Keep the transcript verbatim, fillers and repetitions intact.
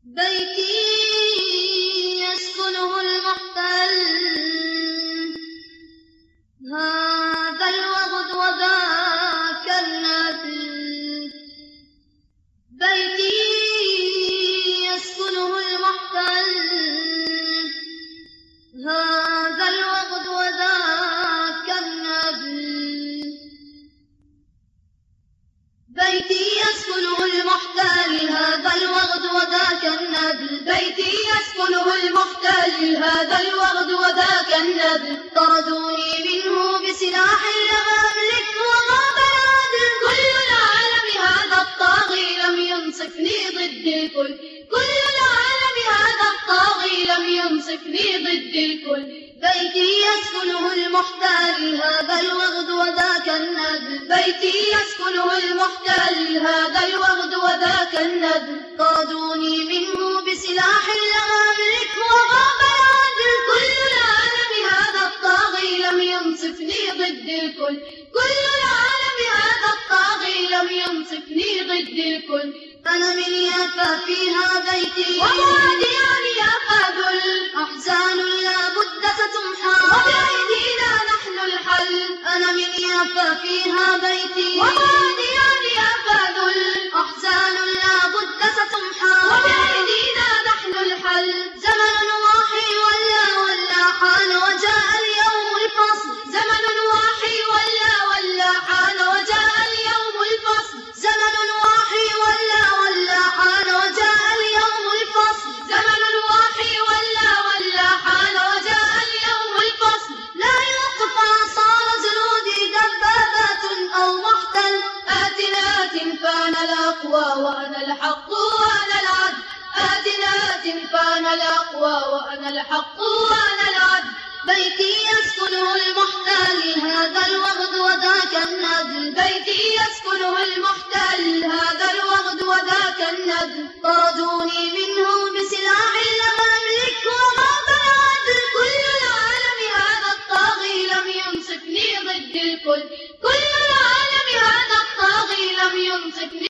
بيتي يسكنه المحتل، هذا الوغد وذاك النبل. بيتي يسكنه المحتل، هذا الوغد وذاك النبل. بيتي يسكنه المحتل، هذا الوغد وذاك النبل. بيتي يسكنه المحتل، هذا الوغد وذاك النبل. طردوني منه بسلاح لم أملك وغاب العدل. كل العالم هذا الطاغي لم ينصفني ضد الكل. كل العالم هذا الطاغي لم ينصفني ضد الكل. بيتي يسكنه المحتل، هذا الوغد وذاك النبل. بيتي يسكنه المحتل، هذا الوغد وذاك النبل. طردوني منه بسلاح لم أملك وغاب العدل. كل العالم هذا الطاغي لم ينصفني ضد الكل. كل العالم هذا الطاغي لم ينصفني ضد الكل. أنا من يافا فيها بيتي، ومعاديان يافا ذل. أحزان لا بد ستمحى، وبأيدينا نحن الحل. أنا من يافا فيها بيتي، ومعاديان يافا ذل. أحزان لا بد ستمحى، وبأيدينا نحن الحل. زمن واحي ولا ولا حان وجاء اليوم الفصل. زمن واحي ولا ولا حان وجاء اليوم الفصل. زمن واحي ولا ولا حان وجاء اليوم الفصل. زمن واحي ولا ولا حان وجاء اليوم الفصل. لا يوقف أنصار جنودي دبابات أو محتل. آتنا آت فانا الأقوى وأنا الحق وأنا العدل. آتنا آت فانا الأقوى وأنا الحق وأنا العدل. بيتي يسكنه المحتل، هذا الوغد وذاك النبل. بيتي يسكنه المحتل.